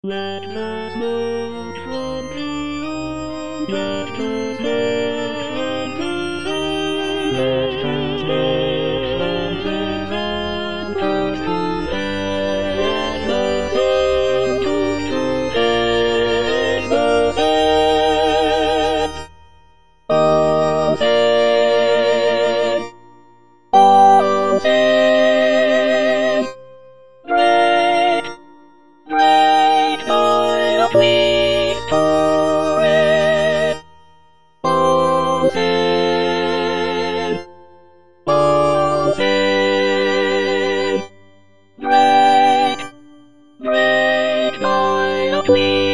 Let us move from beyond. Let us move from beyond. Let us move from beyond. Let us end the sin. End the sin. All sin. All sin. Great. Great by the police torrent, falls in, great, great by the police.